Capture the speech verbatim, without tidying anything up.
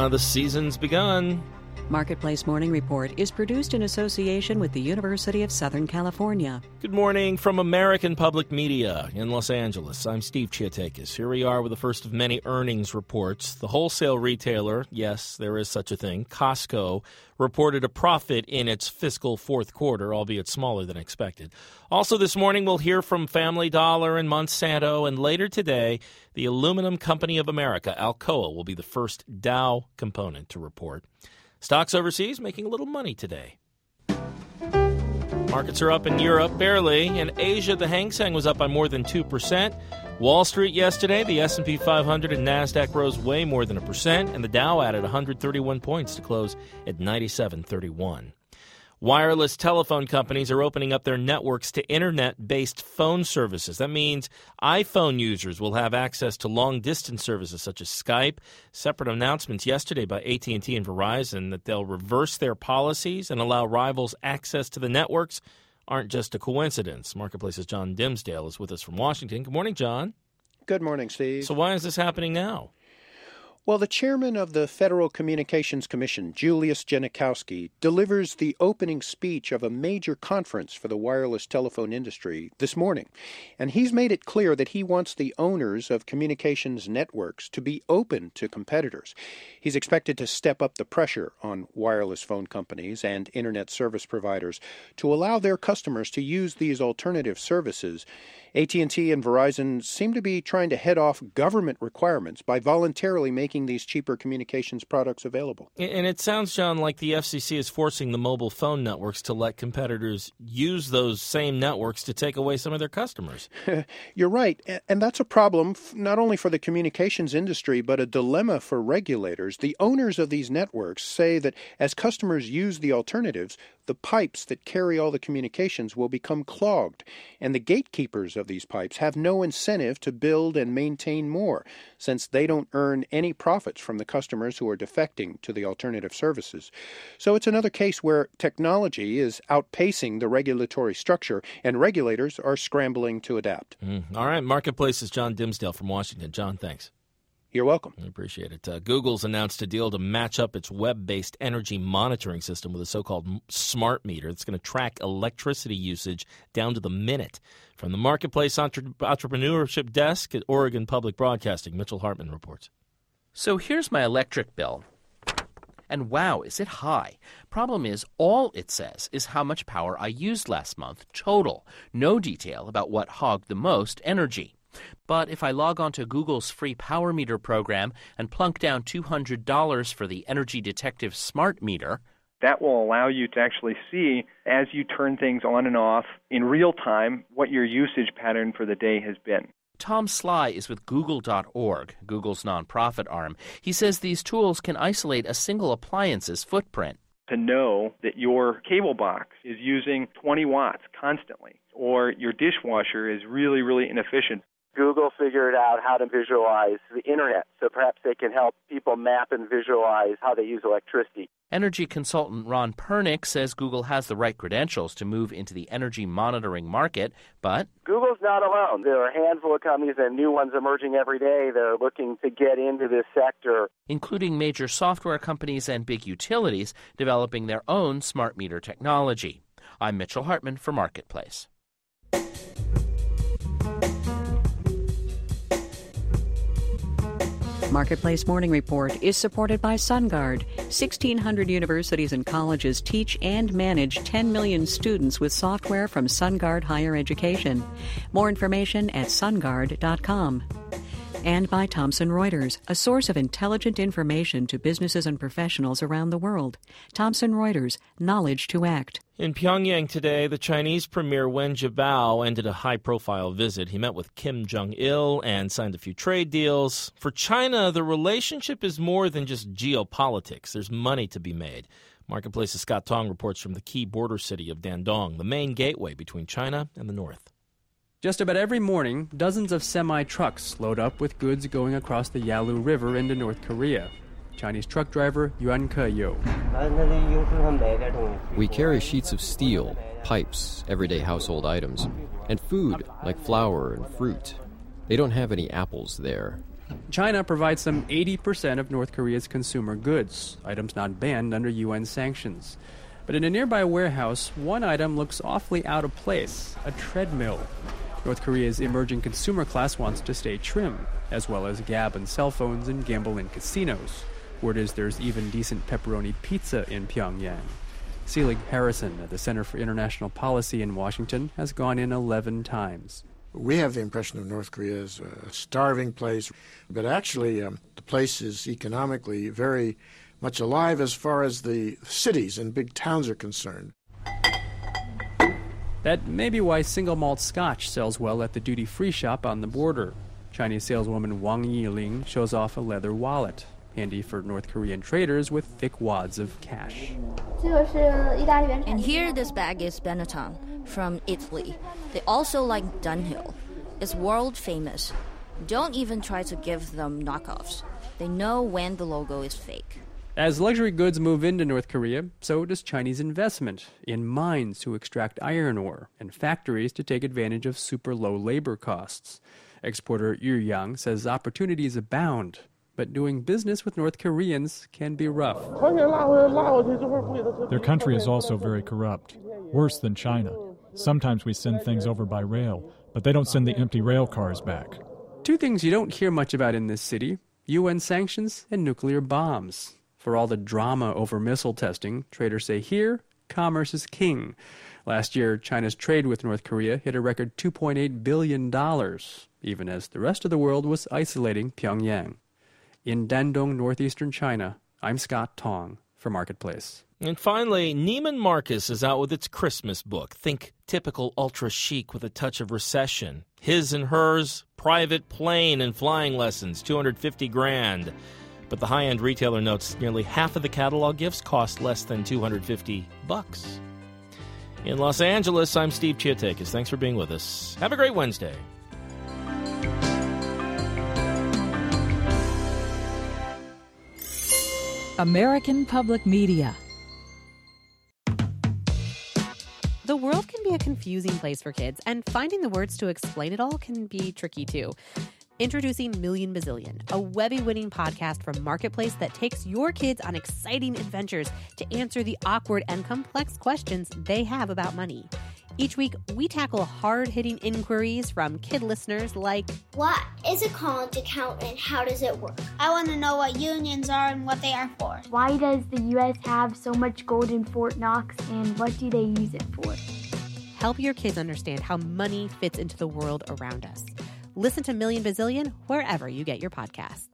Ah, the season's begun. Marketplace Morning Report is produced in association with the University of Southern California. Good morning from American Public Media in Los Angeles. I'm Steve Chiatakis. Here we are with the first of many earnings reports. The wholesale retailer, yes, there is such a thing, Costco, reported a profit in its fiscal fourth quarter, albeit smaller than expected. Also this morning, we'll hear from Family Dollar and Monsanto, and later today, the Aluminum Company of America, Alcoa, will be the first Dow component to report. Stocks overseas making a little money today. Markets are up in Europe, barely. In Asia, the Hang Seng was up by more than two percent. Wall Street yesterday, the S and P five hundred and NASDAQ rose way more than a percent, and the Dow added one hundred thirty-one points to close at ninety-seven thirty-one. Wireless telephone companies are opening up their networks to internet-based phone services. That means iPhone users will have access to long-distance services such as Skype. Separate announcements yesterday by A T and T and Verizon that they'll reverse their policies and allow rivals access to the networks aren't just a coincidence. Marketplace's John Dimsdale is with us from Washington. Good morning, John. Good morning, Steve. So why is this happening now? Well, the chairman of the Federal Communications Commission, Julius Genachowski, delivers the opening speech of a major conference for the wireless telephone industry this morning. And he's made it clear that he wants the owners of communications networks to be open to competitors. He's expected to step up the pressure on wireless phone companies and internet service providers to allow their customers to use these alternative services. A T and T and Verizon seem to be trying to head off government requirements by voluntarily making these cheaper communications products available. And it sounds, John, like the F C C is forcing the mobile phone networks to let competitors use those same networks to take away some of their customers. You're right. And that's a problem not only for the communications industry, but a dilemma for regulators. The owners of these networks say that as customers use the alternatives, the pipes that carry all the communications will become clogged, and the gatekeepers of these pipes have no incentive to build and maintain more, since they don't earn any profits from the customers who are defecting to the alternative services. So it's another case where technology is outpacing the regulatory structure, and regulators are scrambling to adapt. Mm. All right, Marketplace's John Dimsdale from Washington. John, thanks. You're welcome. I appreciate it. Uh, Google's announced a deal to match up its web-based energy monitoring system with a so-called smart meter that's going to track electricity usage down to the minute. From the Marketplace Entre- Entrepreneurship Desk at Oregon Public Broadcasting, Mitchell Hartman reports. So here's my electric bill. And wow, is it high. Problem is, all it says is how much power I used last month, total. No detail about what hogged the most energy. But if I log on to Google's free Power Meter program and plunk down two hundred dollars for the Energy Detective Smart Meter, that will allow you to actually see, as you turn things on and off in real time, what your usage pattern for the day has been. Tom Sly is with Google dot org, Google's nonprofit arm. He says these tools can isolate a single appliance's footprint. To know that your cable box is using twenty watts constantly, or your dishwasher is really, really inefficient. Google figured out how to visualize the internet, so perhaps they can help people map and visualize how they use electricity. Energy consultant Ron Pernick says Google has the right credentials to move into the energy monitoring market, but Google's not alone. There are a handful of companies and new ones emerging every day that are looking to get into this sector, including major software companies and big utilities developing their own smart meter technology. I'm Mitchell Hartman for Marketplace. Marketplace Morning Report is supported by SunGard. sixteen hundred universities and colleges teach and manage ten million students with software from SunGard Higher Education. More information at sungard dot com. And by Thomson Reuters, a source of intelligent information to businesses and professionals around the world. Thomson Reuters, knowledge to act. In Pyongyang today, the Chinese Premier Wen Jiabao ended a high-profile visit. He met with Kim Jong-il and signed a few trade deals. For China, the relationship is more than just geopolitics. There's money to be made. Marketplace's Scott Tong reports from the key border city of Dandong, the main gateway between China and the north. Just about every morning, dozens of semi-trucks load up with goods going across the Yalu River into North Korea. Chinese truck driver Yuan Ke-yo. We carry sheets of steel, pipes, everyday household items, and food like flour and fruit. They don't have any apples there. China provides some eighty percent of North Korea's consumer goods, items not banned under U N sanctions. But in a nearby warehouse, one item looks awfully out of place, a treadmill. North Korea's emerging consumer class wants to stay trim, as well as gab on cell phones and gamble in casinos. Word is there's even decent pepperoni pizza in Pyongyang. Selig Harrison at the Center for International Policy in Washington has gone in eleven times. We have the impression of North Korea as a starving place, but actually um, the place is economically very much alive as far as the cities and big towns are concerned. That may be why single malt scotch sells well at the duty-free shop on the border. Chinese saleswoman Wang Yiling shows off a leather wallet, handy for North Korean traders with thick wads of cash. And here this bag is Benetton from Italy. They also like Dunhill. It's world famous. Don't even try to give them knockoffs. They know when the logo is fake. As luxury goods move into North Korea, so does Chinese investment in mines to extract iron ore and factories to take advantage of super low labor costs. Exporter Yu Yang says opportunities abound, but doing business with North Koreans can be rough. Their country is also very corrupt, worse than China. Sometimes we send things over by rail, but they don't send the empty rail cars back. Two things you don't hear much about in this city: U N sanctions and nuclear bombs. For all the drama over missile testing, traders say here, commerce is king. Last year, China's trade with North Korea hit a record two point eight billion dollars, even as the rest of the world was isolating Pyongyang. In Dandong, northeastern China, I'm Scott Tong for Marketplace. And finally, Neiman Marcus is out with its Christmas book. Think typical ultra-chic with a touch of recession. His and Hers, private plane and flying lessons, two hundred fifty grand. But the high-end retailer notes nearly half of the catalog gifts cost less than two hundred fifty bucks. In Los Angeles, I'm Steve Chiotakis. Thanks for being with us. Have a great Wednesday. American Public Media. The world can be a confusing place for kids, and finding the words to explain it all can be tricky too. Introducing Million Bazillion, a Webby-winning podcast from Marketplace that takes your kids on exciting adventures to answer the awkward and complex questions they have about money. Each week, we tackle hard-hitting inquiries from kid listeners like, what is a college account and how does it work? I want to know what unions are and what they are for. Why does the U S have so much gold in Fort Knox and what do they use it for? Help your kids understand how money fits into the world around us. Listen to Million Bazillion wherever you get your podcasts.